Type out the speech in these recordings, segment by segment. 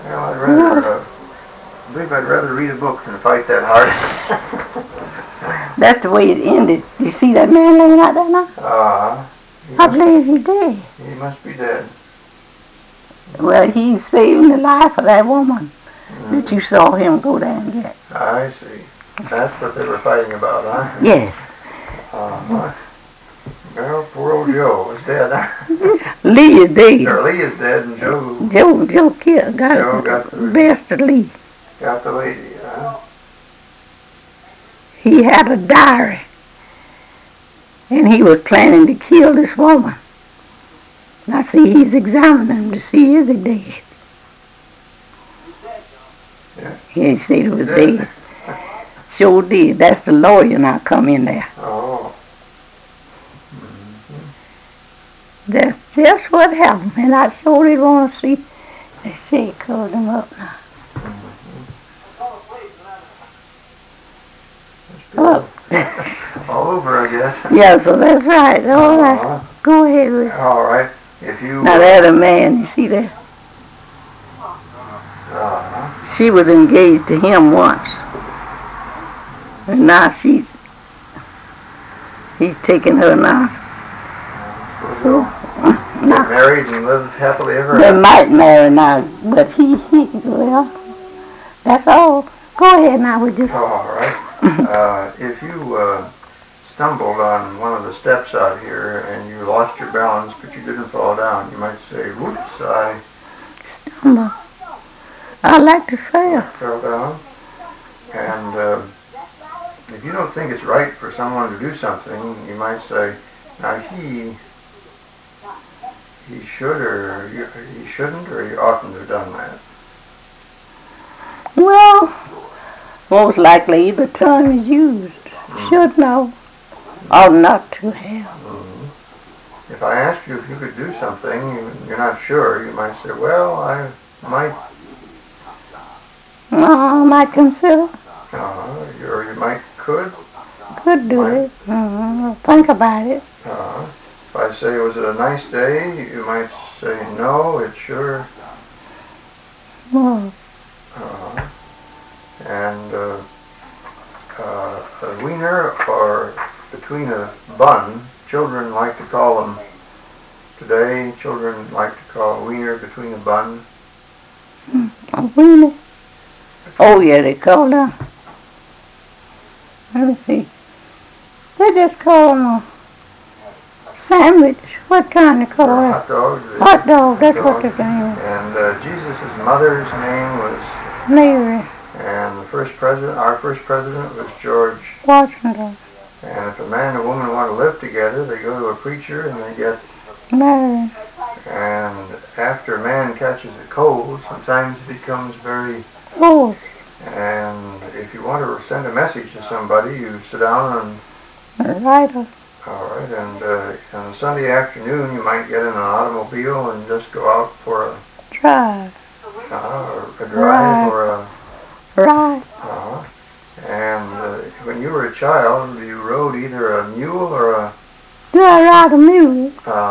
Well, I believe I'd rather read a book than fight that hard. That's the way it ended. You see that man laying out there now? I believe he did. He must be dead. Well, he's saving the life of that woman that you saw him go down and get. I see. That's what they were fighting about, huh? Yes. Well, poor old Joe is dead. Lee is dead. Sure, Lee is dead, and Joe killed. Got the best of Lee. Got the lady, huh? He had a diary, and he was planning to kill this woman. Now see, he's examining him to see is he dead. Yeah. He said it was dead. Sure did. That's the lawyer now come in there. Oh. That's just what happened, and I sure did want to see. They say it covered him up now. Look. All over, I guess. Yeah, so that's right. All right. Go ahead with it. All right. If you... Now there's a man, you see that? She was engaged to him once. And now he's taking her now. Get married and live happily ever They after. might marry now, but well, that's all. Go ahead now, we just... All right. If you stumbled on one of the steps out here and you lost your balance but you didn't fall down, you might say, whoops, I stumbled. I like to fail. Fell down. And if you don't think it's right for someone to do something, you might say, now he should or he shouldn't or he oughtn't have done that. Well, most likely the term is used. Should know, ought not to have. If I asked you if you could do something, you're not sure, you might say, well, I might. I might consider. Or you might could. Could do it. Think about it. If I say, was it a nice day, you might say, no, it sure. Well. And a wiener or between a bun, children like to call them, today children like to call a wiener between a bun. A wiener? Oh yeah, they call them. Let me see. They just call them a sandwich. What kind they call it? Hot dog. Hot dog, that's what they're saying. And Jesus' mother's name was Mary. And our first president was George Washington. And if a man and a woman want to live together, they go to a preacher and they get married. And after a man catches a cold, sometimes it becomes very cold. And if you want to send a message to somebody, you sit down and write it. All right, and on a Sunday afternoon, you might get in an automobile and just go out for a drive. Or a drive or a ride. And when you were a child, you rode either a mule or a... Do I ride a mule?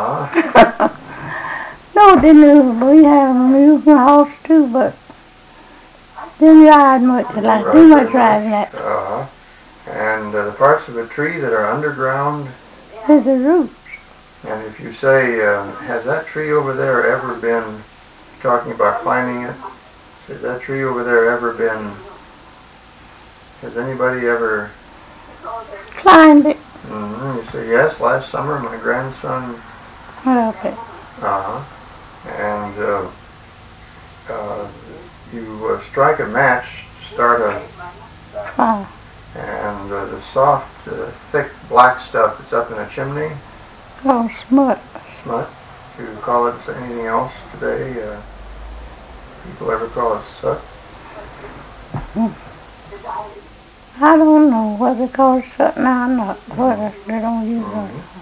No, didn't we have a mule and a horse too, but didn't ride much. I too much riding that. And the parts of a tree that are underground... There's the roots. And if you say, has that tree over there ever been, talking about climbing it, has that tree over there ever been, has anybody ever climbed it? You say, yes, last summer my grandson went up it. And you strike a match, start a and the soft, thick black stuff that's up in a chimney. Oh, smut. Smut. Do you call it anything else today? People ever call it soot? I don't know what they call it soot now. I'm not. What they don't use it.